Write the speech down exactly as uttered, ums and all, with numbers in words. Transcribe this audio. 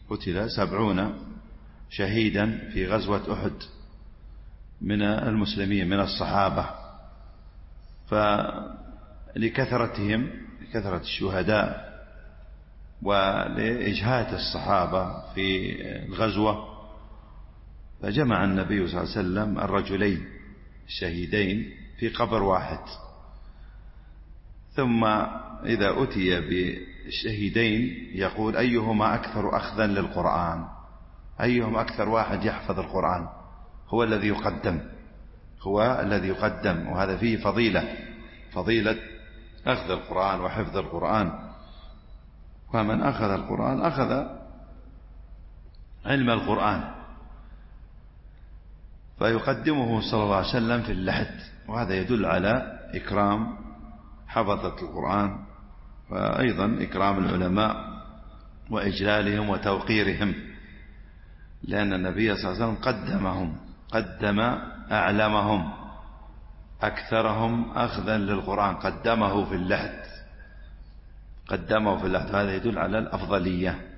قتل سبعون شهيدا في غزوة أحد من المسلمين من الصحابة. فلكثرتهم لكثرة الشهداء ولإجهاد الصحابة في الغزوة فجمع النبي صلى الله عليه وسلم الرجلين الشهيدين في قبر واحد. ثم إذا أتي بالشهيدين يقول أيهما أكثر أخذا للقرآن، أيهم أكثر واحد يحفظ القرآن، هو الذي يقدم، هو الذي يقدم. وهذا فيه فضيلة، فضيلة أخذ القرآن وحفظ القرآن. فمن أخذ القرآن أخذ علم القرآن، فيقدمه صلى الله عليه وسلم في اللحد. وهذا يدل على إكرام حفظة القرآن، وأيضا إكرام العلماء وإجلالهم وتوقيرهم، لأن النبي صلى الله عليه وسلم قدمهم، قدم أعلمهم أكثرهم أخذا للقرآن، قدمه في اللحد، قدمه في اللحد. هذا يدل على الأفضلية.